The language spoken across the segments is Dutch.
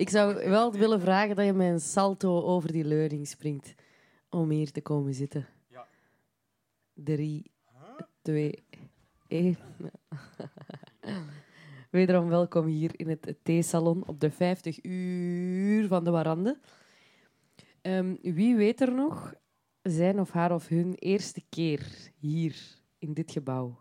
Ik zou wel willen vragen dat je met een salto over die leuning springt om hier te komen zitten. Ja. 3, 2, 1. Wederom welkom hier in het theesalon op de 50 uur van de Warande. Wie weet er nog zijn of haar of hun eerste keer hier in dit gebouw?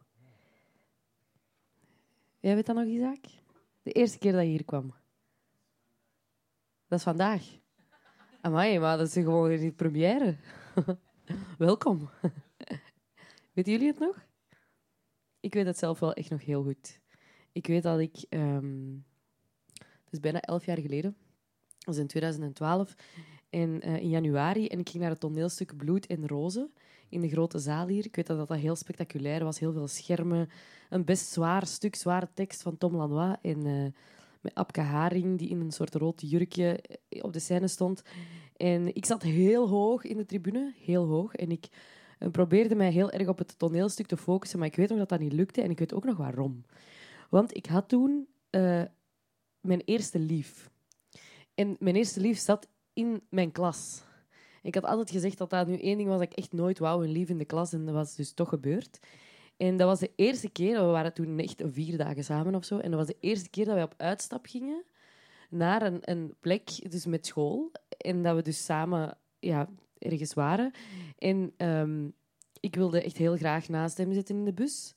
Jij weet dat nog, Isaac? De eerste keer dat je hier kwam. Dat is vandaag. Amai, maar dat is gewoon in de première. Welkom. Weten jullie het nog? Ik weet het zelf wel echt nog heel goed. Ik weet dat ik... het is bijna 11 jaar geleden. Dat was in 2012. En in januari. En ik ging naar het toneelstuk Bloed en Rozen in de grote zaal hier. Ik weet dat dat heel spectaculair was. Heel veel schermen. Een best zwaar stuk, zware tekst van Tom Lanois. En met Abke Haring, die in een soort rood jurkje op de scène stond. En ik zat heel hoog in de tribune. Heel hoog. En ik probeerde mij heel erg op het toneelstuk te focussen. Maar ik weet nog dat dat niet lukte. En ik weet ook nog waarom. Want ik had toen mijn eerste lief. En mijn eerste lief zat in mijn klas. Ik had altijd gezegd dat dat nu één ding was dat ik echt nooit wou, een lief in de klas. En dat was dus toch gebeurd. En dat was de eerste keer, we waren toen echt 4 dagen samen of zo. En dat was de eerste keer dat wij op uitstap gingen naar een plek, dus met school. En dat we dus samen ergens waren. En ik wilde echt heel graag naast hem zitten in de bus.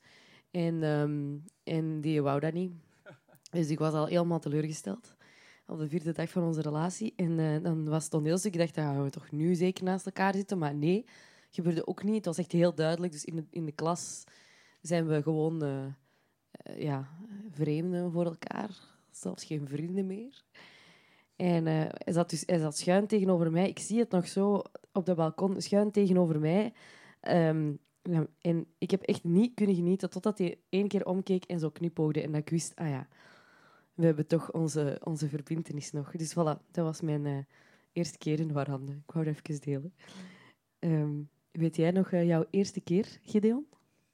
En die wou dat niet. Dus ik was al helemaal teleurgesteld op de 4e dag van onze relatie. En dan was het toneelstuk. Ik dacht, dan gaan we toch nu zeker naast elkaar zitten. Maar nee, gebeurde ook niet. Het was echt heel duidelijk. Dus in de klas zijn we gewoon vreemden voor elkaar. Zelfs geen vrienden meer. En hij zat schuin tegenover mij. Ik zie het nog zo op de balkon, schuin tegenover mij. En ik heb echt niet kunnen genieten totdat hij 1 keer omkeek en zo knipoogde. En dat ik wist, we hebben toch onze verbintenis nog. Dus voilà, dat was mijn eerste keer in Warande. Ik wou dat even delen. Weet jij nog jouw eerste keer, Gideon?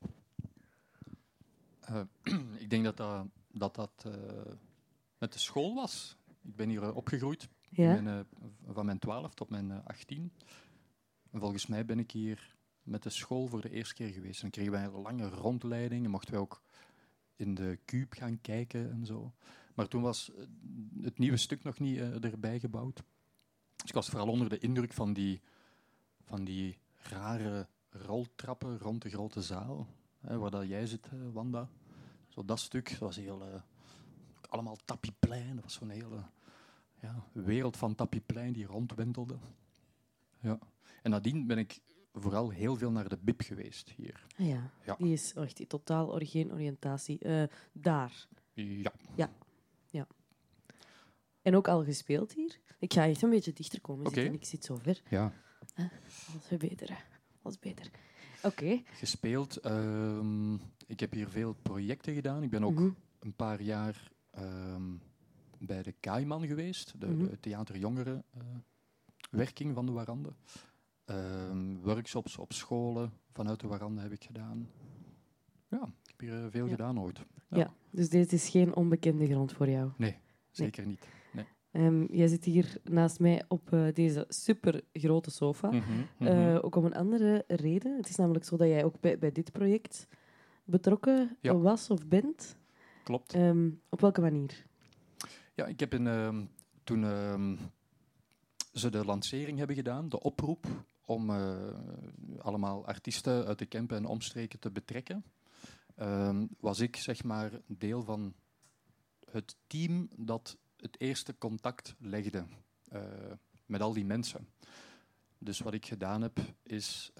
Ik denk dat met de school was. Ik ben hier opgegroeid Ja? van mijn 12 tot mijn 18. En volgens mij ben ik hier met de school voor de eerste keer geweest. Dan kregen wij een lange rondleiding en mochten wij ook in de Cube gaan kijken en zo. Maar toen was het nieuwe stuk nog niet erbij gebouwd. Dus ik was vooral onder de indruk van die rare roltrappen rond de grote zaal. Waar dat jij zit, Wanda. Zo dat stuk, dat was heel... allemaal tapijplein. Dat was zo'n hele wereld van tapijplein die rondwentelde. Ja. En nadien ben ik vooral heel veel naar de Bib geweest hier. Ja, Ja. die is echt totaal geen oriëntatie. Daar. Ja. Ja. En ook al gespeeld hier. Ik ga echt een beetje dichter komen Oké. zitten. Ik zit zo ver. Ja. Dat is beter. Dat is beter. Oké. Gespeeld. Ik heb hier veel projecten gedaan. Ik ben ook een paar jaar bij de Kaiman geweest, de theaterjongerenwerking van de Warande. Workshops op scholen vanuit de Warande heb ik gedaan. Ja, ik heb hier veel gedaan ooit. Ja, dus dit is geen onbekende grond voor jou. Nee, zeker niet. Nee. Jij zit hier naast mij op deze supergrote sofa. Ook om een andere reden. Het is namelijk zo dat jij ook bij dit project betrokken was of bent. Klopt. Op welke manier? Ja, ik heb toen ze de lancering hebben gedaan, de oproep om allemaal artiesten uit de Kempen en omstreken te betrekken, was ik zeg maar deel van het team dat het eerste contact legde met al die mensen. Dus wat ik gedaan heb, is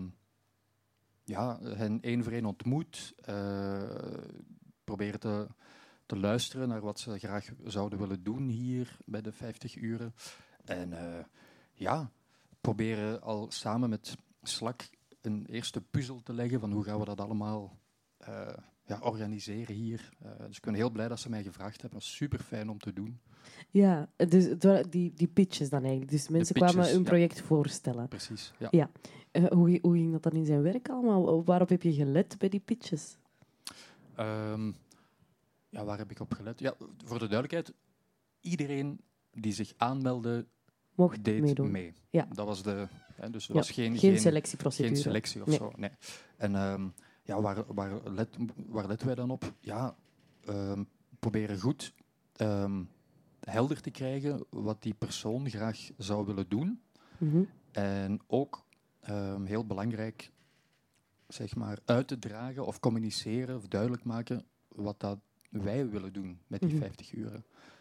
hen 1 voor 1 ontmoet, proberen te luisteren naar wat ze graag zouden willen doen hier bij de 50 uren. En proberen al samen met Slak een eerste puzzel te leggen van hoe gaan we dat allemaal organiseren hier. Dus ik ben heel blij dat ze mij gevraagd hebben. Dat was super fijn om te doen. Ja, dus het waren die pitches dan eigenlijk. Dus mensen kwamen hun project voorstellen. Precies, ja. Ja. Hoe ging dat dan in zijn werk allemaal? Waarop heb je gelet bij die pitches? Waar heb ik op gelet? Ja, voor de duidelijkheid, iedereen die zich aanmeldde, Mocht deed meedoen. mee. Ja. Dat was de... Hè, dus er Ja, was geen selectieprocedure. geen selectie of Nee. zo. Nee. En ja, waar letten wij dan op? Ja, proberen goed helder te krijgen wat die persoon graag zou willen doen. Mhm. En ook heel belangrijk, zeg maar, uit te dragen of communiceren of duidelijk maken wat dat wij willen doen met die 50 uren.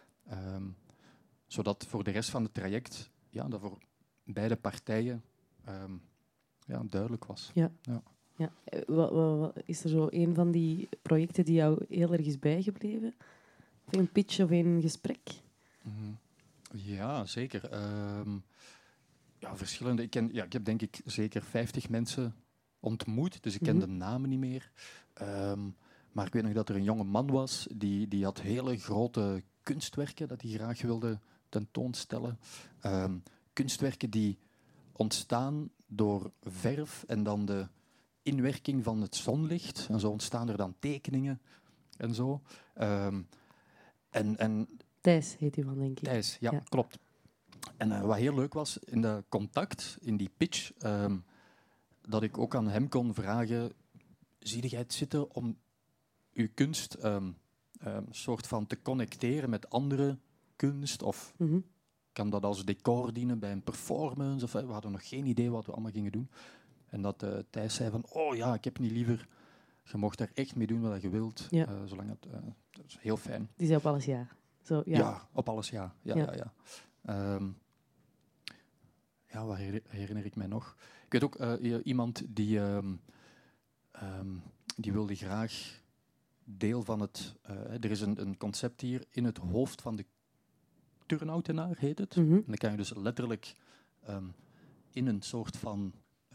Zodat voor de rest van het traject, ja, dat voor beide partijen ja, duidelijk was. Ja. Ja. Ja. Is er zo een van die projecten die jou heel erg is bijgebleven? Of een pitch of een gesprek? Ja, zeker. Ja, verschillende. Ik heb denk ik zeker 50 mensen ontmoet, dus ik ken de namen niet meer. Maar ik weet nog dat er een jonge man was, die had hele grote kunstwerken dat hij graag wilde tentoonstellen. Kunstwerken die ontstaan door verf en dan de inwerking van het zonlicht. En zo ontstaan er dan tekeningen en zo. En Thijs heet die man, denk ik. Thijs, ja, klopt. En wat heel leuk was in dat contact, in die pitch, dat ik ook aan hem kon vragen: zie jij het zitten om uw kunst soort van te connecteren met andere kunst? Of kan dat als decor dienen bij een performance? Of, we hadden nog geen idee wat we allemaal gingen doen. En dat Thijs zei van: oh ja, ik heb niet liever. Je mocht daar echt mee doen wat je wilt. Ja. Zolang het, dat is heel fijn. Die zei op alles ja. Zo, ja. Ja, op alles ja. Ja. Ja, wat herinner ik mij nog? Ik weet ook iemand die wilde graag deel van het... er is een concept hier in het hoofd van de turnoutenaar, heet het. En dan kan je dus letterlijk in een soort van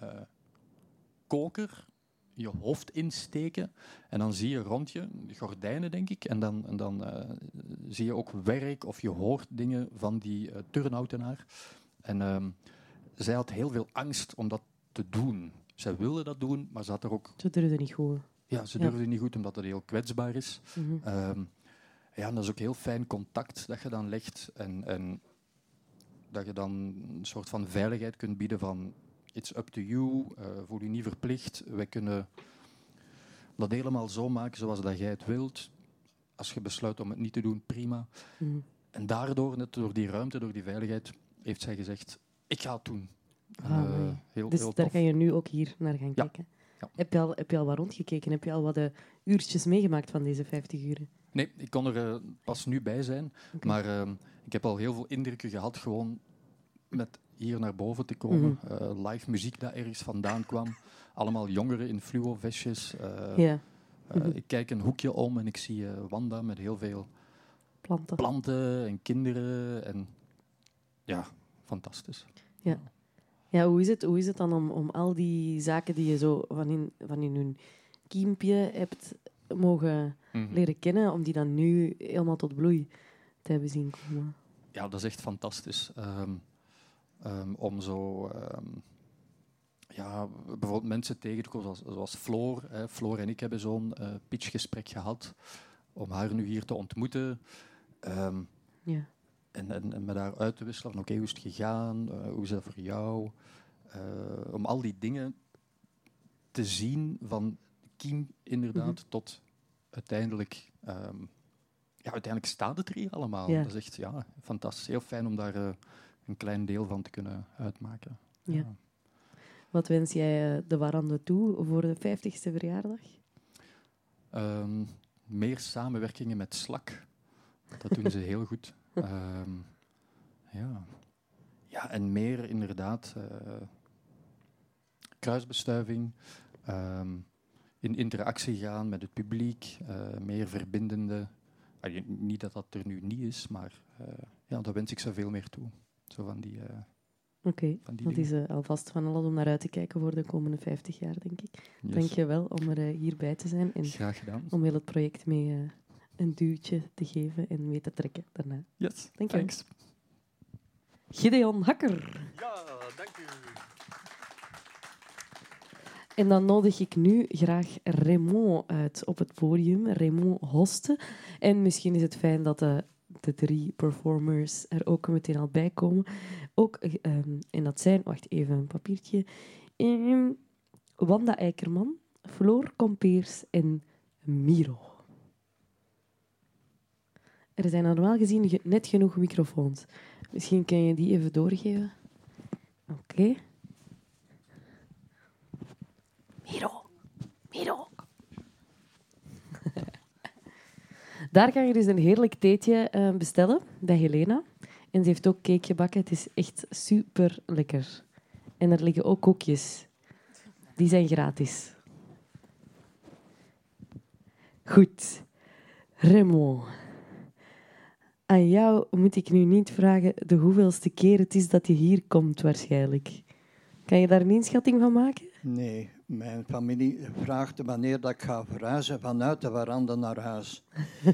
koker je hoofd insteken. En dan zie je rond je, de gordijnen denk ik, en dan zie je ook werk of je hoort dingen van die turnoutenaar. En zij had heel veel angst om dat te doen. Zij wilde dat doen, maar ze had er ook... Ze durfde niet goed. Ja, ze durfde niet goed, omdat het heel kwetsbaar is. Ja, en dat is ook heel fijn contact dat je dan legt. En dat je dan een soort van veiligheid kunt bieden van... It's up to you, voel je niet verplicht. Wij kunnen dat helemaal zo maken zoals dat jij het wilt. Als je besluit om het niet te doen, prima. En daardoor, net door die ruimte, door die veiligheid, heeft zij gezegd, ik ga het doen. Dus heel daar tof. kan je nu ook hier naar gaan kijken. Ja. Heb je al wat rondgekeken? Heb je al wat uurtjes meegemaakt van deze 50 uren? Nee, ik kon er pas nu bij zijn. Okay. Maar ik heb al heel veel indrukken gehad, gewoon met hier naar boven te komen. Live muziek dat ergens vandaan kwam. Allemaal jongeren in fluo-vestjes. Ik kijk een hoekje om en ik zie Wanda met heel veel planten en kinderen. En ja, fantastisch. Ja. Ja, hoe is het dan om al die zaken die je zo van in hun kiempje hebt mogen leren kennen, om die dan nu helemaal tot bloei te hebben zien komen? Ja, dat is echt fantastisch. Om zo... ja, bijvoorbeeld mensen tegen te komen zoals Floor. Floor en ik hebben zo'n pitchgesprek gehad om haar nu hier te ontmoeten. En met haar uit te wisselen van hoe is het gegaan? Hoe is dat voor jou? Om al die dingen te zien van kiem inderdaad tot uiteindelijk... uiteindelijk staat het er hier allemaal. Ja. Dat is echt fantastisch. Heel fijn om daar een klein deel van te kunnen uitmaken. Ja. Wat wens jij de Warande toe voor de 50ste verjaardag? Meer samenwerkingen met Slak. Dat doen ze heel goed. Ja, en meer inderdaad kruisbestuiving, in interactie gaan met het publiek, meer verbindende... Niet dat dat er nu niet is, maar daar wens ik zoveel meer toe. Zo van die... Oké, dat is alvast van alles om naar uit te kijken voor de komende 50 jaar, denk ik. Yes. Dank je wel om er hierbij te zijn. En graag gedaan. Om heel het project mee een duwtje te geven en mee te trekken daarna. Yes, dank je. Thanks. Gideon Hakker. Ja, dank u. En dan nodig ik nu graag Raymond uit op het podium. Raymond Hoste. En misschien is het fijn dat de 3 performers er ook meteen al bij komen. Ook, en dat zijn, wacht even, een papiertje. Wanda Eikerman, Floor Kompeers en Miro. Er zijn normaal gezien net genoeg microfoons. Misschien kun je die even doorgeven. Oké. Miro. Daar kan je dus een heerlijk theetje bestellen bij Helena. En ze heeft ook cake gebakken. Het is echt super lekker. En er liggen ook koekjes. Die zijn gratis. Goed. Raymond. Aan jou moet ik nu niet vragen de hoeveelste keer het is dat je hier komt waarschijnlijk. Kan je daar een inschatting van maken? Nee, mijn familie vraagt wanneer dat ik ga verhuizen vanuit de veranda naar huis.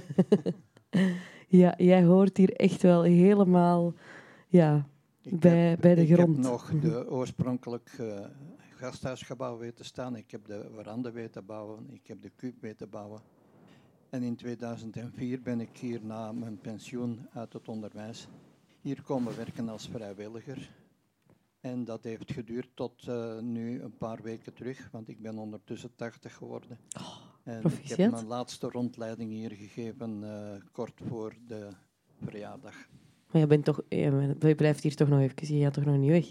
Ja, jij hoort hier echt wel helemaal bij de grond. Ik heb nog de oorspronkelijk gasthuisgebouw weten staan. Ik heb de veranda weten bouwen. Ik heb de kuub weten bouwen. En in 2004 ben ik hier na mijn pensioen uit het onderwijs hier komen werken als vrijwilliger. En dat heeft geduurd tot nu een paar weken terug, want ik ben ondertussen 80 geworden. En ik heb mijn laatste rondleiding hier gegeven kort voor de verjaardag. Maar je blijft hier toch nog even, je gaat toch nog niet weg?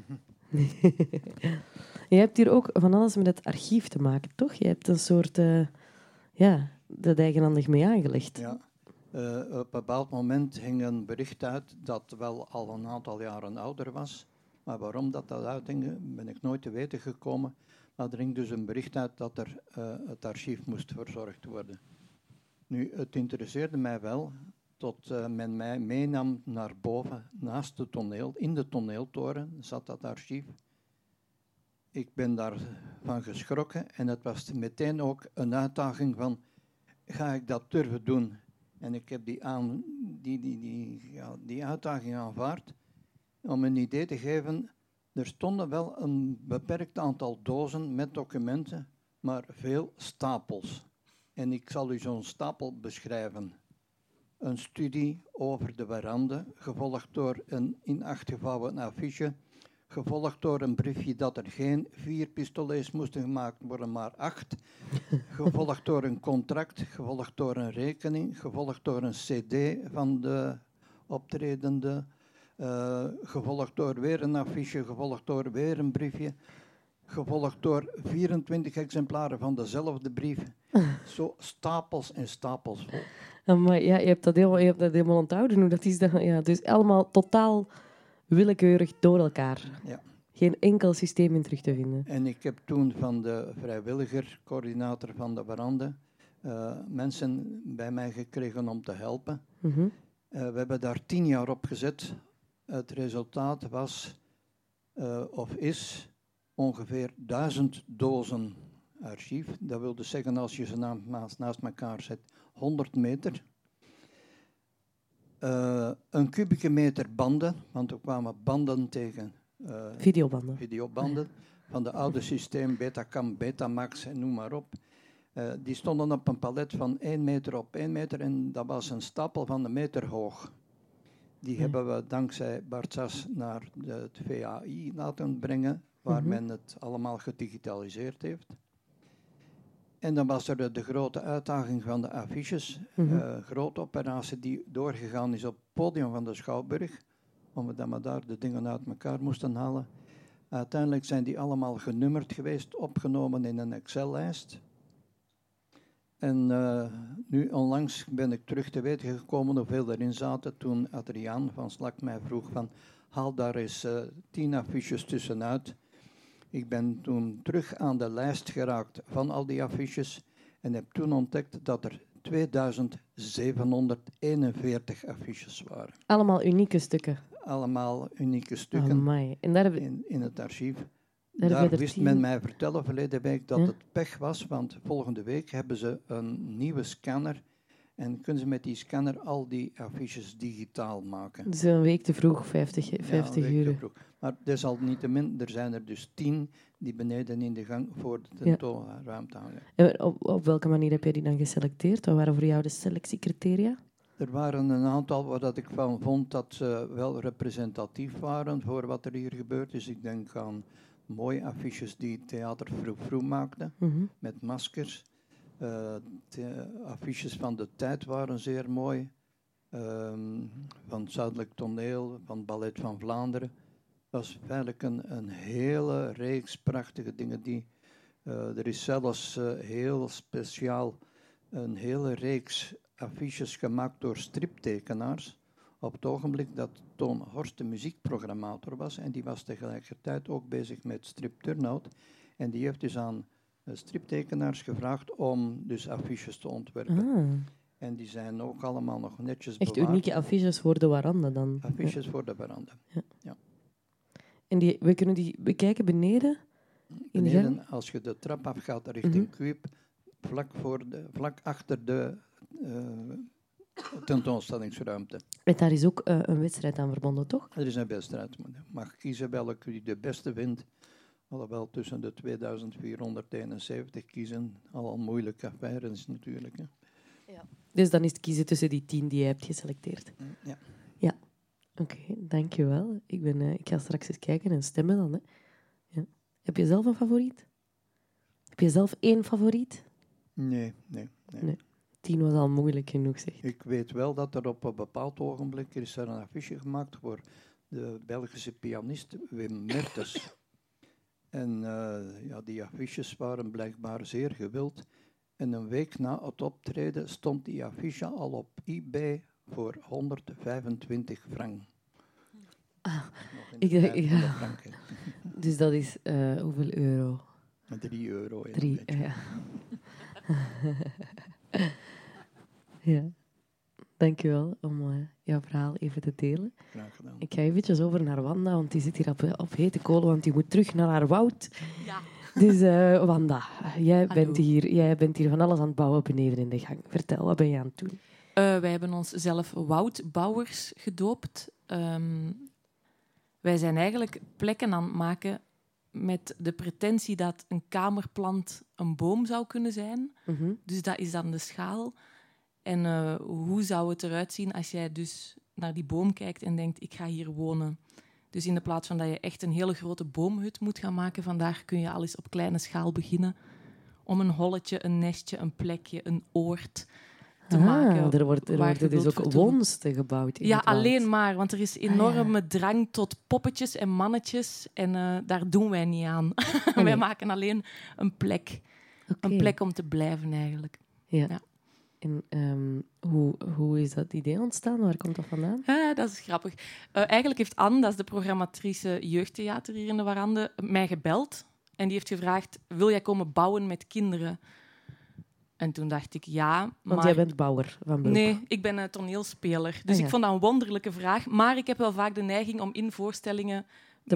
Je hebt hier ook van alles met het archief te maken, toch? Je hebt een soort, dat eigenhandig mee aangelegd. Ja. Op een bepaald moment hing een bericht uit dat wel al een aantal jaren ouder was. Maar waarom dat uithing, ben ik nooit te weten gekomen. Maar er hing dus een bericht uit dat er het archief moest verzorgd worden. Nu, het interesseerde mij wel tot men mij meenam naar boven, naast het toneel. In de toneeltoren zat dat archief. Ik ben daarvan geschrokken en het was meteen ook een uitdaging van, ga ik dat durven doen? En ik heb die uitdaging aanvaard. Om een idee te geven, er stonden wel een beperkt aantal dozen met documenten, maar veel stapels. En ik zal u zo'n stapel beschrijven. Een studie over de veranda, gevolgd door een in 8 gevouwen affiche, gevolgd door een briefje dat er geen 4 pistolets moesten gemaakt worden, maar 8. Gevolgd door een contract, gevolgd door een rekening, gevolgd door een cd van de optredende, gevolgd door weer een affiche, gevolgd door weer een briefje, gevolgd door 24 exemplaren van dezelfde brief. Zo stapels en stapels vol. Maar ja, je hebt dat helemaal onthouden. Hoe dat is dus allemaal totaal willekeurig door elkaar. Ja. Geen enkel systeem in terug te vinden. En ik heb toen van de vrijwilliger, coördinator van de veranda, mensen bij mij gekregen om te helpen. Mm-hmm. We hebben daar 10 jaar op gezet. Het resultaat was, of is, ongeveer 1000 dozen archief. Dat wil dus zeggen, als je ze naast elkaar zet, 100 meter. Een kubieke meter banden, want we kwamen banden tegen. Videobanden van de oude systeem Betacam, Betamax en noem maar op. Die stonden op een palet van 1 meter op 1 meter en dat was een stapel van een meter hoog. Die hebben we dankzij Bart Sas naar het VAI laten brengen, waar men het allemaal gedigitaliseerd heeft. En dan was er de grote uitdaging van de affiches, grote operatie die doorgegaan is op het podium van de Schouwburg, omdat we daar de dingen uit elkaar moesten halen. Uiteindelijk zijn die allemaal genummerd geweest, opgenomen in een Excel-lijst. En nu onlangs ben ik terug te weten gekomen hoeveel erin zaten toen Adriaan van Slak mij vroeg van haal daar eens 10 affiches tussenuit. Ik ben toen terug aan de lijst geraakt van al die affiches en heb toen ontdekt dat er 2741 affiches waren. Allemaal unieke stukken. Allemaal unieke stukken En daar in het archief. Daar wist men mij vertellen verleden week dat het pech was, want volgende week hebben ze een nieuwe scanner en kunnen ze met die scanner al die affiches digitaal maken. Dus een week te vroeg, 50 uur. Maar desalniettemin, er zijn er dus 10 die beneden in de gang voor de tentoonruimte hangen. En op welke manier heb jij die dan geselecteerd? Wat waren voor jou de selectiecriteria? Er waren een aantal waar dat ik van vond dat ze wel representatief waren voor wat er hier gebeurt. Dus ik denk aan mooie affiches die Theater Vroeg maakte, met maskers. De affiches van de tijd waren zeer mooi. Van het Zuidelijk Toneel, van het Ballet van Vlaanderen. Dat was feitelijk een hele reeks prachtige dingen. Er is zelfs heel speciaal een hele reeks affiches gemaakt door striptekenaars. Op het ogenblik dat Toon Horst de muziekprogrammator was. En die was tegelijkertijd ook bezig met Strip Turnout. En die heeft dus aan striptekenaars gevraagd om dus affiches te ontwerpen. En die zijn ook allemaal nog netjes bewaard. Echt unieke affiches voor de waranda dan? Affiches voor de waranda, ja. En we kunnen die bekijken beneden? Beneden, als je de trap afgaat richting Kuip, vlak achter de tentoonstellingsruimte. En daar is ook een wedstrijd aan verbonden, toch? Er is een wedstrijd. Je mag kiezen welke je de beste vindt. Alhoewel tussen de 2471 kiezen al moeilijke affaires natuurlijk. Hè. Ja. Dus dan is het kiezen tussen die 10 die je hebt geselecteerd. Ja. Oké, dankjewel. Ik ga straks eens kijken en stemmen dan. Hè. Ja. Heb je zelf een favoriet? Heb je zelf 1 favoriet? Nee. 10 was al moeilijk genoeg, zeg. Ik weet wel dat er op een bepaald ogenblik is er een affiche gemaakt voor de Belgische pianist Wim Mertens. En die affiches waren blijkbaar zeer gewild. En een week na het optreden stond die affiche al op eBay voor 125 frank. Dus dat is hoeveel euro? 3 euro. 3, ja. Ja. Dankjewel om jouw verhaal even te delen. Graag gedaan. Ik ga eventjes over naar Wanda, want die zit hier op hete kolen, want die moet terug naar haar woud. Ja. Dus Wanda, jij bent hier van alles aan het bouwen beneden in de gang. Vertel, wat ben je aan het doen? Wij hebben ons zelf woudbouwers gedoopt. Wij zijn eigenlijk plekken aan het maken met de pretentie dat een kamerplant een boom zou kunnen zijn. Dus dat is dan de schaal. En hoe zou het eruit zien als jij dus naar die boom kijkt en denkt, ik ga hier wonen. Dus in de plaats van dat je echt een hele grote boomhut moet gaan maken, vandaag kun je al eens op kleine schaal beginnen om een holletje, een nestje, een plekje, een oord te maken. Er worden dus ook woonsten gebouwd in het alleen woud. maar, want er is enorme drang tot poppetjes en mannetjes en daar doen wij niet aan. Wij maken alleen een plek. Okay. Een plek om te blijven eigenlijk. Ja. En hoe is dat idee ontstaan? Waar komt dat vandaan? Dat is grappig. Eigenlijk heeft Anne, dat is de programmatrice jeugdtheater hier in de Warande, mij gebeld. En die heeft gevraagd, wil jij komen bouwen met kinderen? En toen dacht ik, ja. Want jij bent bouwer van beroep. Nee, ik ben toneelspeler. Dus ik vond dat een wonderlijke vraag. Maar ik heb wel vaak de neiging om in voorstellingen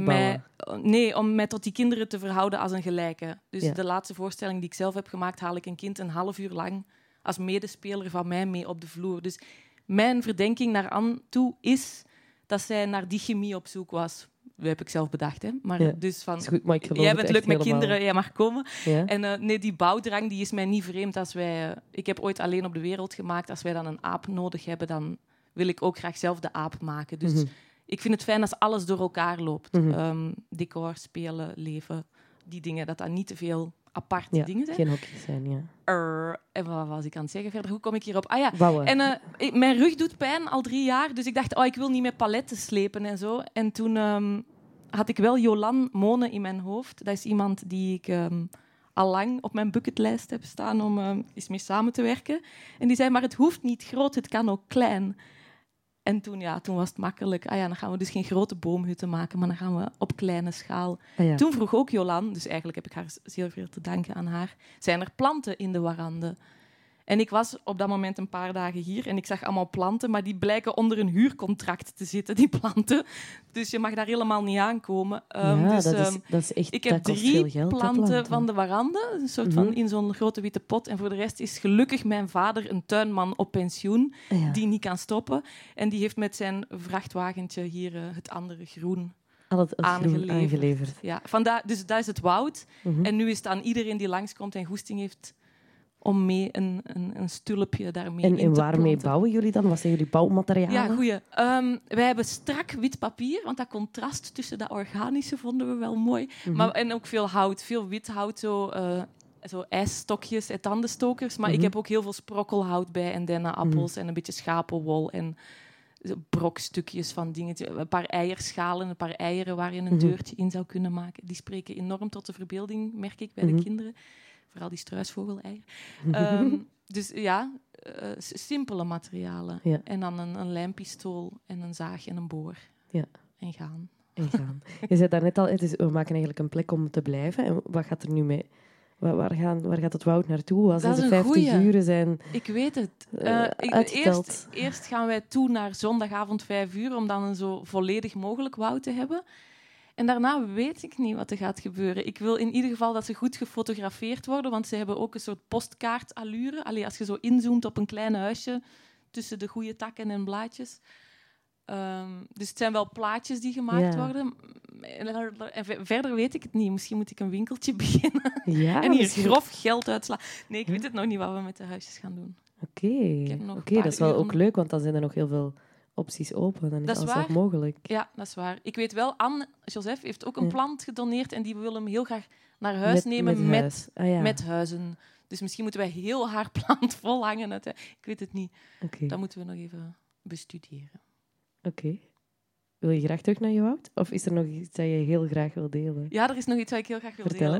om mij tot die kinderen te verhouden als een gelijke. Dus de laatste voorstelling die ik zelf heb gemaakt, haal ik een kind een half uur lang als medespeler van mij mee op de vloer. Dus mijn verdenking naar Anne toe is dat zij naar die chemie op zoek was. Dat heb ik zelf bedacht, hè. Maar dus van, goed, maar jij bent leuk met kinderen, jij mag komen. Ja? En die bouwdrang die is mij niet vreemd. Als ik heb ooit Alleen op de Wereld gemaakt. Als wij dan een aap nodig hebben, dan wil ik ook graag zelf de aap maken. Dus ik vind het fijn als alles door elkaar loopt. Decor, spelen, leven, die dingen. Dat niet te veel aparte dingen zijn. Geen hokjes zijn, ja. En wat was ik aan het zeggen verder? Hoe kom ik hierop? Ah ja, bouwen. En mijn rug doet pijn al 3 jaar. Dus ik dacht, ik wil niet met paletten slepen en zo. En toen had ik wel Jolan Mone in mijn hoofd. Dat is iemand die ik al lang op mijn bucketlijst heb staan om eens mee samen te werken. En die zei, maar het hoeft niet groot, het kan ook klein. En toen was het makkelijk. Dan gaan we dus geen grote boomhutten maken, maar dan gaan we op kleine schaal. Toen vroeg ook Jolan, dus eigenlijk heb ik haar zeer veel te danken aan haar, zijn er planten in de Warande? En ik was op dat moment een paar dagen hier en ik zag allemaal planten, maar die blijken onder een huurcontract te zitten, die planten. Dus je mag daar helemaal niet aankomen. Dat is echt, ik heb 3 planten van de Warande, een soort van in zo'n grote witte pot. En voor de rest is gelukkig mijn vader een tuinman op pensioen, die niet kan stoppen. En die heeft met zijn vrachtwagentje hier het andere groen aangeleverd. Ja, dus dat is het woud. En nu is het aan iedereen die langskomt en goesting heeft om mee een stulpje daarmee in te En waarmee planten. bouwen jullie dan? Wat zijn jullie bouwmaterialen? Ja, goeie. Wij hebben strak wit papier, want dat contrast tussen dat organische vonden we wel mooi. En ook veel hout, veel wit hout, zo ijsstokjes en tandenstokers. Maar ik heb ook heel veel sprokkelhout bij en dennenappels en een beetje schapenwol en brokstukjes van dingen. Een paar eierschalen, een paar eieren waar je een deurtje in zou kunnen maken. Die spreken enorm tot de verbeelding, merk ik bij de kinderen. Vooral die struisvogeleieren. Dus ja, simpele materialen. Ja. En dan een lijmpistool en een zaag en een boor. Ja. En gaan. Je zei daarnet al, we maken eigenlijk een plek om te blijven. En wat gaat er nu mee? Waar gaat het woud naartoe als deze 50 uren zijn Ik weet het. Eerst gaan wij toe naar zondagavond 5 uur, om dan een zo volledig mogelijk woud te hebben. En daarna weet ik niet wat er gaat gebeuren. Ik wil in ieder geval dat ze goed gefotografeerd worden, want ze hebben ook een soort postkaartallure. Allee, als je zo inzoomt op een klein huisje tussen de goede takken en blaadjes. Dus het zijn wel plaatjes die gemaakt worden. En verder weet ik het niet. Misschien moet ik een winkeltje beginnen. Ja, en hier grof geld uitslaan. Nee, ik weet het nog niet wat we met de huisjes gaan doen. Oké, dat is wel ook leuk, want dan zijn er nog heel veel opties open. Dan is alles nog mogelijk. Ja, dat is waar. Ik weet wel, Anne-Joseph heeft ook een plant gedoneerd en die wil hem heel graag naar huis nemen met huizen. Dus misschien moeten wij heel haar plant volhangen. Ik weet het niet. Dat moeten we nog even bestuderen. Oké. Wil je graag terug naar je woud? Of is er nog iets dat je heel graag wil delen? Ja, er is nog iets wat ik heel graag wil delen.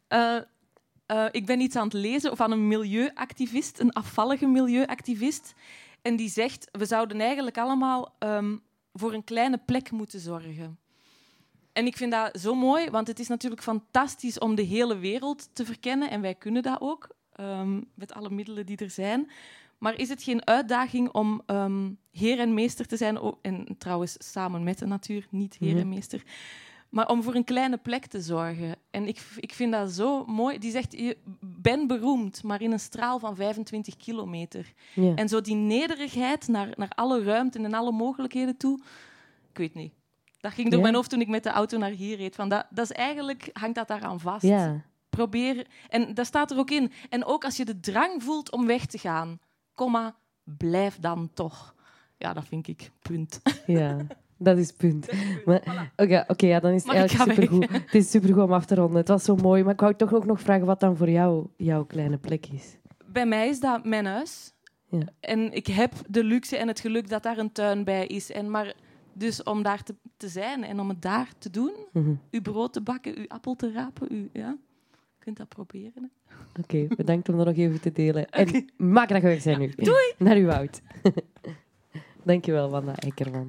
Ik ben iets aan het lezen van een milieuactivist, een afvallige milieuactivist. En die zegt, we zouden eigenlijk allemaal voor een kleine plek moeten zorgen. En ik vind dat zo mooi, want het is natuurlijk fantastisch om de hele wereld te verkennen. En wij kunnen dat ook, met alle middelen die er zijn. Maar is het geen uitdaging om heer en meester te zijn? En trouwens, samen met de natuur, niet heer en meester. Maar om voor een kleine plek te zorgen. En ik vind dat zo mooi. Die zegt, je bent beroemd, maar in een straal van 25 kilometer. Ja. En zo die nederigheid naar alle ruimte en alle mogelijkheden toe. Ik weet niet. Dat ging door mijn hoofd toen ik met de auto naar hier reed. Van dat is eigenlijk, hangt dat daaraan vast. Ja. Probeer, en dat staat er ook in. En ook als je de drang voelt om weg te gaan, blijf dan toch. Ja, dat vind ik. Punt. Ja. Dat is punt. Oké, ja, dan is het eigenlijk supergoed. Het is supergoed om af te ronden. Het was zo mooi. Maar ik wou toch ook nog vragen wat dan voor jou jouw kleine plek is. Bij mij is dat mijn huis. Ja. En ik heb de luxe en het geluk dat daar een tuin bij is. Maar dus om daar te zijn en om het daar te doen, uw brood te bakken, uw appel te rapen, je kunt dat proberen. Oké, bedankt om dat nog even te delen. En maak dat weg zijn nu. Doei! Naar uw woud. Dankjewel, Wanda Eikerman.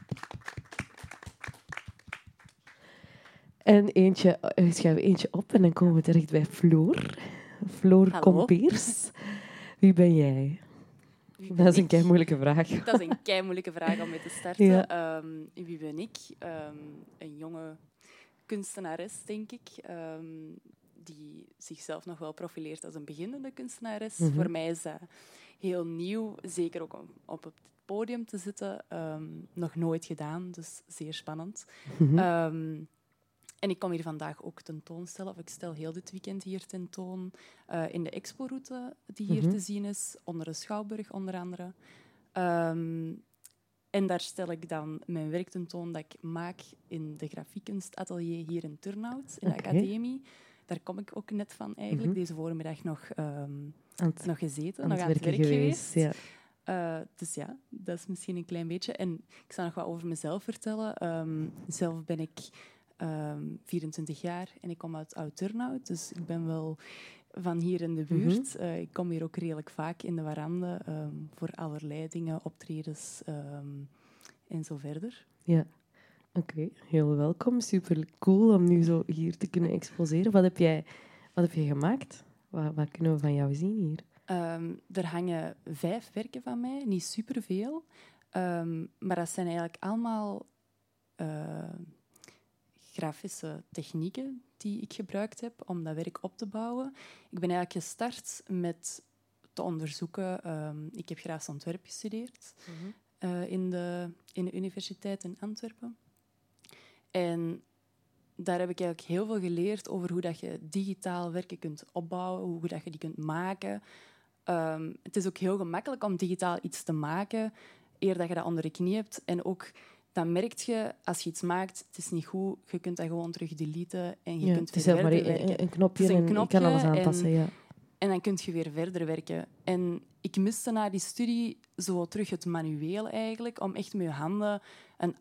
En schuiven eentje op en dan komen we terecht bij Floor. Floor Kompeers. Wie ben jij? Dat is een kei moeilijke vraag. Dat is een kei moeilijke vraag om mee te starten. Ja. Wie ben ik? Een jonge kunstenares, denk ik. Die zichzelf nog wel profileert als een beginnende kunstenares. Voor mij is dat heel nieuw. Zeker ook om op het podium te zitten. Nog nooit gedaan, dus zeer spannend. En ik kom hier vandaag ook tentoonstellen, of ik stel heel dit weekend hier tentoon, in de expo-route die hier te zien is, onder de Schouwburg onder andere. En daar stel ik dan mijn werk tentoon dat ik maak in de grafiekkunstatelier hier in Turnhout, in de academie. Daar kom ik ook net van eigenlijk. Deze voormiddag nog gezeten, nog aan het werk geweest. Ja. Dus ja, dat is misschien een klein beetje. En ik zal nog wat over mezelf vertellen. Zelf ben ik 24 jaar en ik kom uit Oud-Turnhout, dus ik ben wel van hier in de buurt. Ik kom hier ook redelijk vaak in de warande voor allerlei dingen, optredens en zo verder. Ja, oké. Heel welkom. Super cool om nu zo hier te kunnen exposeren. Wat heb jij gemaakt? Wat kunnen we van jou zien hier? Er hangen 5 werken van mij, niet superveel, maar dat zijn eigenlijk allemaal grafische technieken die ik gebruikt heb om dat werk op te bouwen. Ik ben eigenlijk gestart met te onderzoeken. Ik heb grafisch ontwerp gestudeerd in de universiteit in Antwerpen. En daar heb ik eigenlijk heel veel geleerd over hoe dat je digitaal werken kunt opbouwen, hoe dat je die kunt maken. Het is ook heel gemakkelijk om digitaal iets te maken, eer dat je dat onder de knie hebt. En ook, dan merk je, als je iets maakt, het is niet goed, je kunt dat gewoon terug deleten en je kunt weer verder werken. Een knopje en je kan alles aanpassen. En dan kun je weer verder werken. En ik miste na die studie zo terug het manueel eigenlijk, om echt met je handen een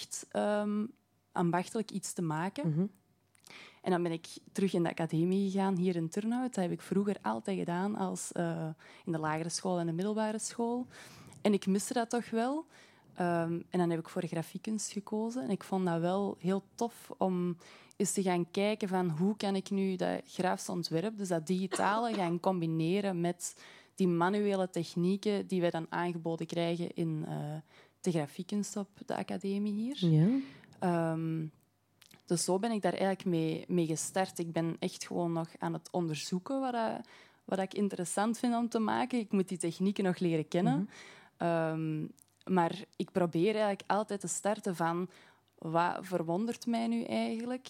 ambachtelijk iets te maken. Mm-hmm. En dan ben ik terug in de academie gegaan, hier in Turnhout. Dat heb ik vroeger altijd gedaan, als in de lagere school en de middelbare school. En ik miste dat toch wel. En dan heb ik voor grafiekkunst gekozen. En ik vond dat wel heel tof om eens te gaan kijken van hoe kan ik nu dat grafische ontwerp, dus dat digitale, gaan combineren met die manuele technieken die wij dan aangeboden krijgen in de grafiekkunst op de academie hier. Ja. Dus zo ben ik daar eigenlijk mee gestart. Ik ben echt gewoon nog aan het onderzoeken wat ik interessant vind om te maken. Ik moet die technieken nog leren kennen. Mm-hmm. Maar ik probeer eigenlijk altijd te starten van wat verwondert mij nu eigenlijk.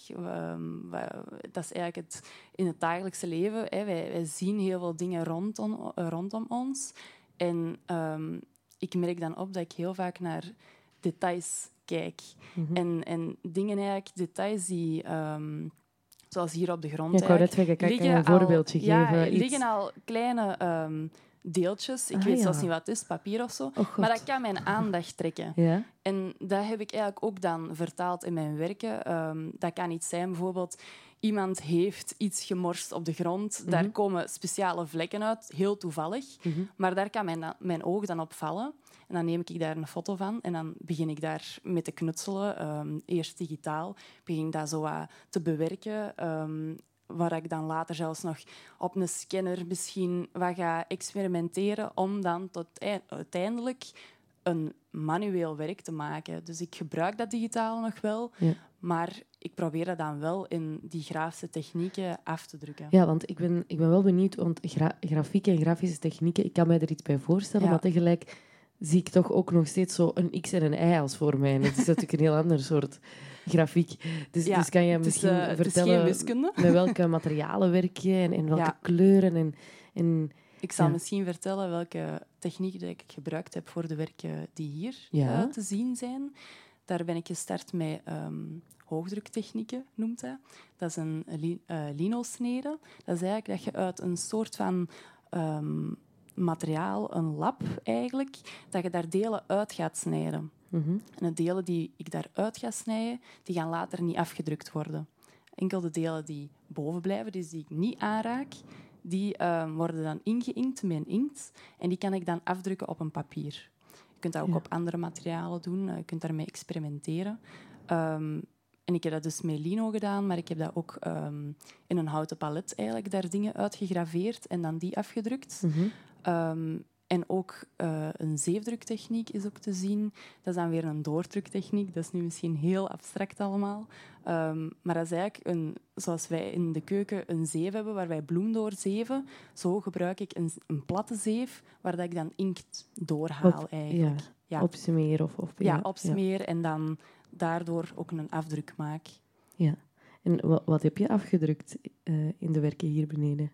Dat is eigenlijk in het dagelijkse leven. Hè. Wij zien heel veel dingen rondom ons. En ik merk dan op dat ik heel vaak naar details kijk. Mm-hmm. En dingen eigenlijk, details die... zoals hier op de grond. Ja, ik wou net zeggen, kan je een voorbeeldje geven? Ja, er liggen al kleine deeltjes. Ik weet zelfs niet wat het is, papier of zo. Maar dat kan mijn aandacht trekken. Ja. En dat heb ik eigenlijk ook dan vertaald in mijn werken. Dat kan iets zijn, bijvoorbeeld... Iemand heeft iets gemorst op de grond. Mm-hmm. Daar komen speciale vlekken uit, heel toevallig. Mm-hmm. Maar daar kan mijn oog dan op vallen. En dan neem ik daar een foto van en dan begin ik daar mee te knutselen. Eerst digitaal. Begin ik dat zo te bewerken. Waar ik dan later zelfs nog op een scanner misschien wat ga experimenteren om dan tot uiteindelijk een manueel werk te maken. Dus ik gebruik dat digitaal nog wel, maar ik probeer dat dan wel in die grafische technieken af te drukken. Ja, want ik ben wel benieuwd, want grafiek en grafische technieken, ik kan mij er iets bij voorstellen, maar tegelijk zie ik toch ook nog steeds zo een X en een Y als voor mij. En het is natuurlijk een heel ander soort grafiek. Dus kan je misschien vertellen met welke materialen werk je en welke kleuren en ik zal misschien vertellen welke techniek ik gebruikt heb voor de werken die hier te zien zijn. Daar ben ik gestart met hoogdruktechnieken, noemt hij. Dat is een linosnede. Dat is eigenlijk dat je uit een soort van materiaal, een lap eigenlijk, dat je daar delen uit gaat snijden. Mm-hmm. En de delen die ik daaruit ga snijden, die gaan later niet afgedrukt worden. Enkel de delen die boven blijven, dus die ik niet aanraak, die worden dan ingeïnkt met een inkt en die kan ik dan afdrukken op een papier. Je kunt dat ook op andere materialen doen, je kunt daarmee experimenteren. En ik heb dat dus met lino gedaan, maar ik heb dat ook in een houten palet eigenlijk daar dingen uitgegraveerd en dan die afgedrukt. Mm-hmm. En ook een zeefdruktechniek is ook te zien. Dat is dan weer een doordruktechniek. Dat is nu misschien heel abstract allemaal. Maar dat is eigenlijk zoals wij in de keuken een zeef hebben waar wij bloem doorzeven. Zo gebruik ik een platte zeef waar dat ik dan inkt doorhaal eigenlijk. Ja. Opsmeer of opsmeer en dan daardoor ook een afdruk maak. Ja. En wat heb je afgedrukt in de werken hier beneden?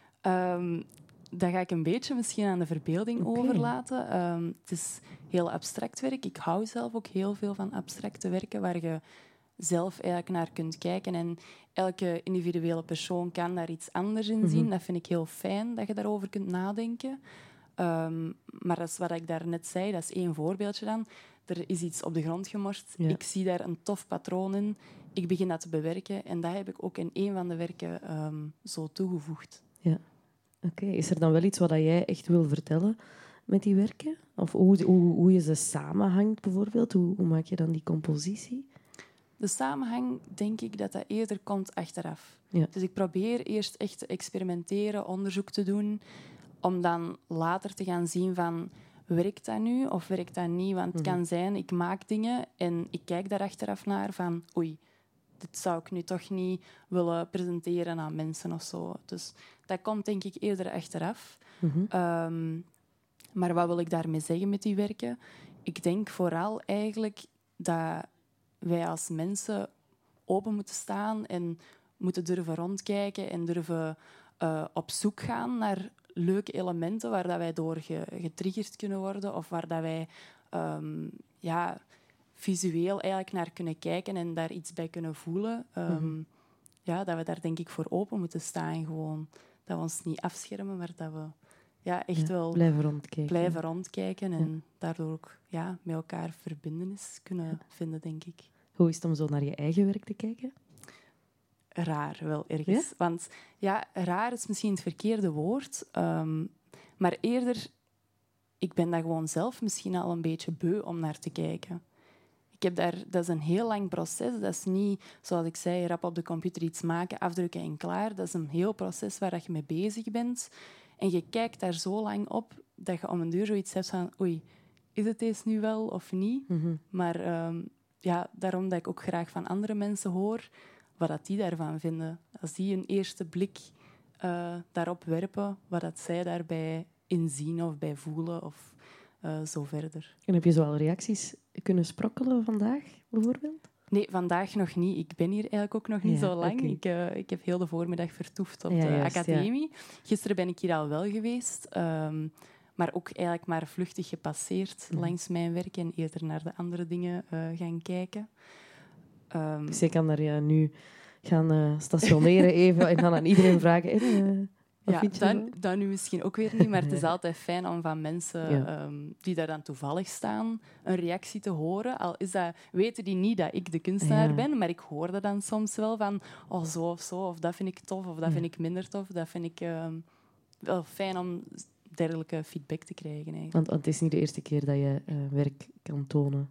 Dat ga ik een beetje misschien aan de verbeelding overlaten. Het is heel abstract werk. Ik hou zelf ook heel veel van abstracte werken waar je zelf eigenlijk naar kunt kijken. En elke individuele persoon kan daar iets anders in zien. Dat vind ik heel fijn, dat je daarover kunt nadenken. Maar dat is wat ik daarnet zei, dat is één voorbeeldje dan. Er is iets op de grond gemorst. Ja. Ik zie daar een tof patroon in. Ik begin dat te bewerken. En dat heb ik ook in een van de werken zo toegevoegd. Ja. Oké. Is er dan wel iets wat jij echt wil vertellen met die werken? Of hoe je ze samenhangt, bijvoorbeeld? Hoe maak je dan die compositie? De samenhang, denk ik, dat eerder komt achteraf. Ja. Dus ik probeer eerst echt te experimenteren, onderzoek te doen, om dan later te gaan zien van, werkt dat nu of werkt dat niet? Want het kan zijn, ik maak dingen en ik kijk daar achteraf naar van, oei, dit zou ik nu toch niet willen presenteren aan mensen of zo. Dus dat komt, denk ik, eerder achteraf. Maar wat wil ik daarmee zeggen met die werken? Ik denk vooral eigenlijk dat wij als mensen open moeten staan en moeten durven rondkijken en durven op zoek gaan naar leuke elementen waar dat wij door getriggerd kunnen worden of waar dat wij visueel eigenlijk naar kunnen kijken en daar iets bij kunnen voelen. Dat we daar denk ik voor open moeten staan. Gewoon. Dat we ons niet afschermen, maar dat we echt wel blijven rondkijken en daardoor ook met elkaar verbindenis kunnen vinden, denk ik. Hoe is het om zo naar je eigen werk te kijken? Raar, wel ergens. Ja? Want raar is misschien het verkeerde woord. Maar eerder, ik ben daar gewoon zelf misschien al een beetje beu om naar te kijken. Dat is een heel lang proces. Dat is niet, zoals ik zei, rap op de computer iets maken, afdrukken en klaar. Dat is een heel proces waar je mee bezig bent. En je kijkt daar zo lang op dat je om een duur zoiets hebt van oei, is het deze nu wel of niet? Mm-hmm. Maar daarom dat ik ook graag van andere mensen hoor wat dat die daarvan vinden. Als die een eerste blik daarop werpen, wat dat zij daarbij inzien of bij voelen of zo verder. En heb je zo al reacties kunnen sprokkelen vandaag, bijvoorbeeld? Nee, vandaag nog niet. Ik ben hier eigenlijk ook nog niet zo lang. Okay. Ik heb heel de voormiddag vertoefd op de academie. Ja. Gisteren ben ik hier al wel geweest, maar ook eigenlijk maar vluchtig gepasseerd langs mijn werk en eerder naar de andere dingen gaan kijken. Dus je kan daar nu gaan stationeren even en gaan aan iedereen vragen... dat nu misschien ook weer niet, maar het is altijd fijn om van mensen die daar dan toevallig staan een reactie te horen. Al weten die niet dat ik de kunstenaar ben, maar ik hoor dat dan soms wel van zo of zo, of dat vind ik tof, of dat vind ik minder tof. Dat vind ik wel fijn om dergelijke feedback te krijgen. Eigenlijk. Want het is niet de eerste keer dat je werk kan tonen.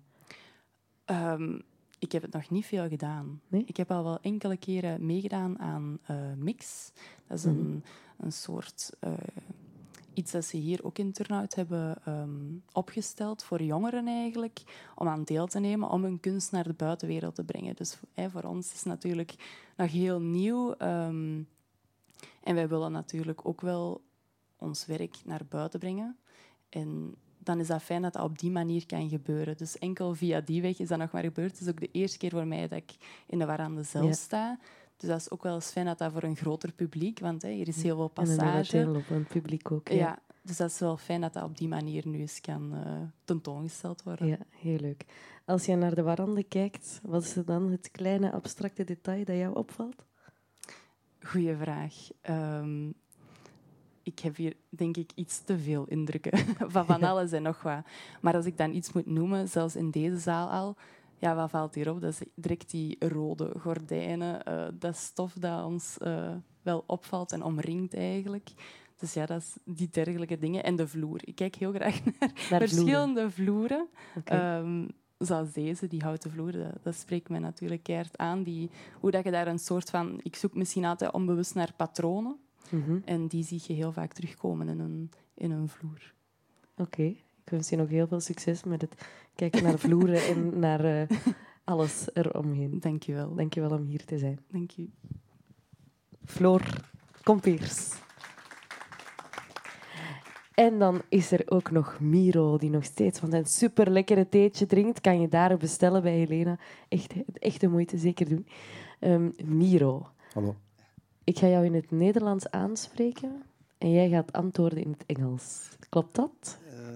Ik heb het nog niet veel gedaan. Nee? Ik heb al wel enkele keren meegedaan aan Mix. Dat is een soort iets dat ze hier ook in Turnhout hebben opgesteld voor jongeren eigenlijk, om aan deel te nemen, om hun kunst naar de buitenwereld te brengen. Dus voor ons is het natuurlijk nog heel nieuw. En wij willen natuurlijk ook wel ons werk naar buiten brengen. En dan is dat fijn dat dat op die manier kan gebeuren. Dus enkel via die weg is dat nog maar gebeurd. Het is ook de eerste keer voor mij dat ik in de Warande zelf sta. Dus dat is ook wel eens fijn dat dat voor een groter publiek, want hier is heel veel passage. En op een publiek ook. Ja, dus dat is wel fijn dat dat op die manier nu eens kan tentoongesteld worden. Ja, heel leuk. Als je naar de Warande kijkt, wat is dan het kleine abstracte detail dat jou opvalt? Goeie vraag. Ik heb hier, denk ik, iets te veel indrukken van alles en nog wat. Maar als ik dan iets moet noemen, zelfs in deze zaal al, wat valt hierop? Dat is direct die rode gordijnen, dat stof dat ons wel opvalt en omringt eigenlijk. Dus dat is die dergelijke dingen. En de vloer. Ik kijk heel graag naar verschillende vloeren. Okay. Zoals deze, die houten vloer. Dat spreekt mij natuurlijk keihard aan. Hoe dat je daar een soort van... Ik zoek misschien altijd onbewust naar patronen. Mm-hmm. En die zie je heel vaak terugkomen in een vloer. Oké. Ik wens je nog heel veel succes met het kijken naar vloeren en naar alles eromheen. Dank je wel. Dank je wel om hier te zijn. Dank je. Floor Kompeers. En dan is er ook nog Miro, die nog steeds van zijn superlekkere theetje drinkt. Kan je daar bestellen bij Helena. Echt de moeite, zeker doen. Miro. Hallo. Ik ga jou in het Nederlands aanspreken en jij gaat antwoorden in het Engels. Klopt dat?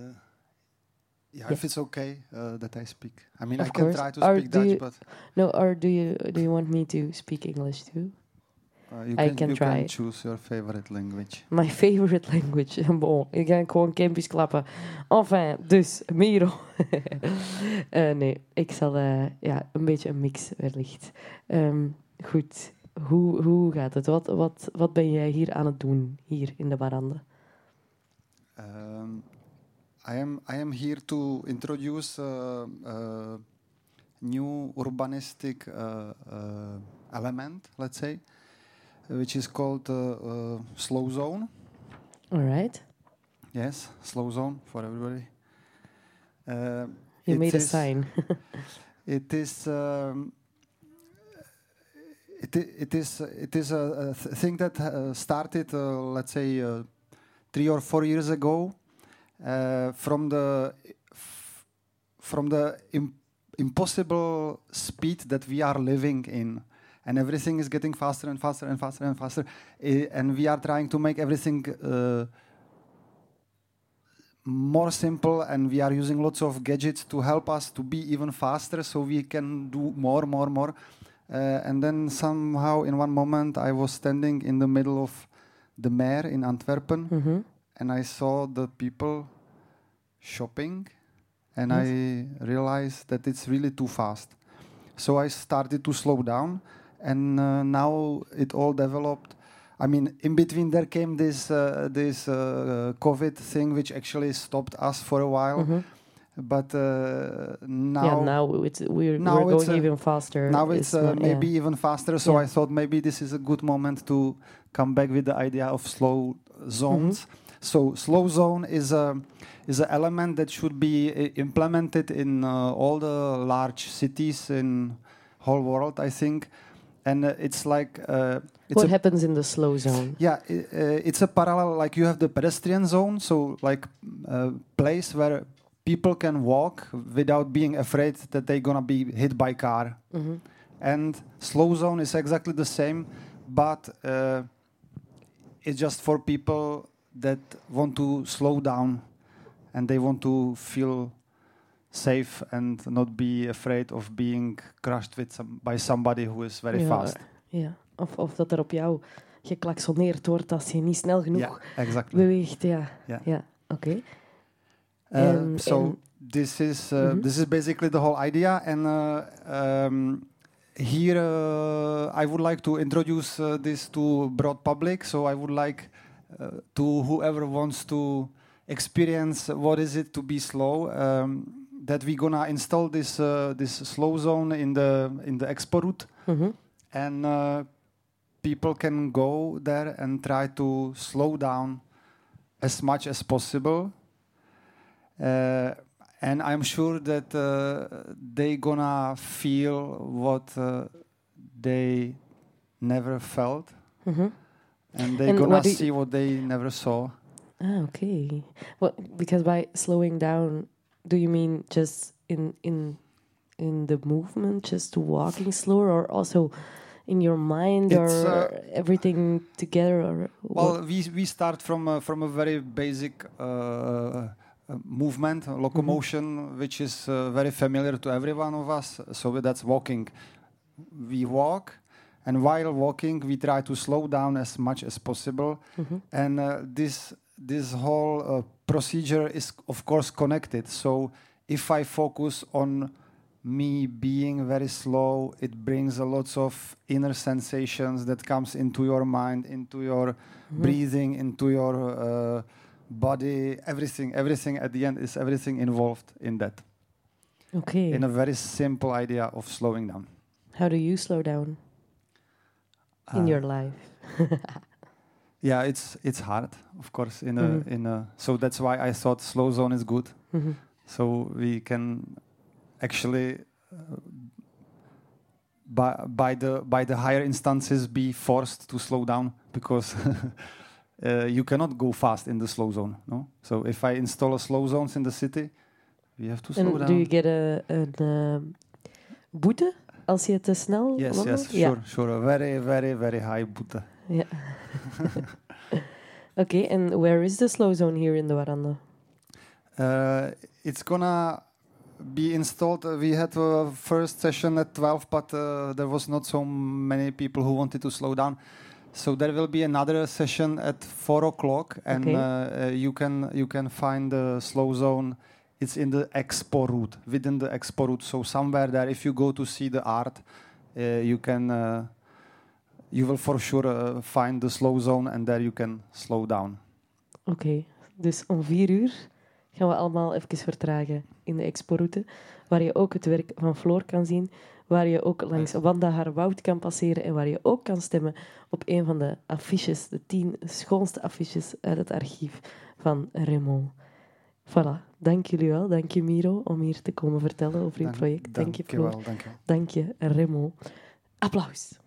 If it's okay that I speak. I mean, of I can course. try to speak Dutch, but... No, or do you want me to speak English too? You can choose your favorite language. My favorite language. Bon, ik ga gewoon campus klappen. Enfin, dus, Miro. Nee, ik zal een beetje een mix wellicht. Goed, hoe gaat het? Wat ben jij hier aan het doen, hier in de Warande? I am here to introduce new urbanistic element, let's say, which is called slow zone. All right. Yes, slow zone for everybody. You made a sign. It is a thing that started, let's say, 3 or 4 years ago, from the impossible speed that we are living in. and everything is getting faster and faster and faster and faster. And we are trying to make everything more simple, and we are using lots of gadgets to help us to be even faster, so we can do more. And then somehow, in one moment, I was standing in the middle of the Mare in Antwerpen, and I saw the people shopping, and I realized that it's really too fast. So I started to slow down, and now it all developed. I mean, in between there came this COVID thing, which actually stopped us for a while. But now we're going even faster. Now it's maybe even faster. So I thought maybe this is a good moment to come back with the idea of slow zones. So slow zone is an element that should be implemented in all the large cities in whole world, I think. And it's like what happens in the slow zone? Yeah, it's a parallel. Like you have the pedestrian zone, so like a place where people can walk without being afraid that they're gonna be hit by car. And slow zone is exactly the same, but it's just for people that want to slow down and they want to feel safe and not be afraid of being crushed by somebody who is very fast. Ja, of dat er op jou geklaksoneerd wordt als je niet snel genoeg beweegt. Ja. Oké. So this is basically the whole idea, and here I would like to introduce this to broad public. So I would like to whoever wants to experience what is it to be slow. That we're gonna install this slow zone in the expo route, and people can go there and try to slow down as much as possible. And I'm sure that they gonna feel what they never felt, and they gonna see what they never saw. Ah, okay. Well, because by slowing down, do you mean just in the movement, just walking slower, or also in your mind, or everything together? Or well, we start from a very basic movement, locomotion, which is very familiar to every one of us. So that's walking. We walk, and while walking, we try to slow down as much as possible. And this whole procedure is, of course, connected. So if I focus on me being very slow, it brings a lot of inner sensations that comes into your mind, into your breathing, into your body, everything at the end is everything involved in that. Okay. In a very simple idea of slowing down. How do you slow down in your life? Yeah, it's hard, of course. So that's why I thought slow zone is good. So we can actually by the higher instances be forced to slow down, because you cannot go fast in the slow zone. No. So if I install a slow zones in the city, we have to slow down. Do you get a boete als je te snel wandelt? Yes, sure. A very, very, very high boete. Yeah. Okay, and where is the slow zone here in the Waranda? It's gonna be installed. We had a first session at 12, but there was not so many people who wanted to slow down. So there will be another session at 4 o'clock, and you can find the slow zone. It's in the expo route, within the expo route. So somewhere there, if you go to see the art, you will for sure find the slow zone, and there you can slow down. Oké, dus om 4 uur gaan we allemaal even vertragen in de expo-route, waar je ook het werk van Floor kan zien, waar je ook langs Wanda haar woud kan passeren en waar je ook kan stemmen op een van de affiches, de 10 schoonste affiches uit het archief van Raymond. Voilà, dank jullie wel. Dank je, Miro, om hier te komen vertellen over je project. Dank je, Floor. Dank je wel. Dank je, Raymond. Applaus.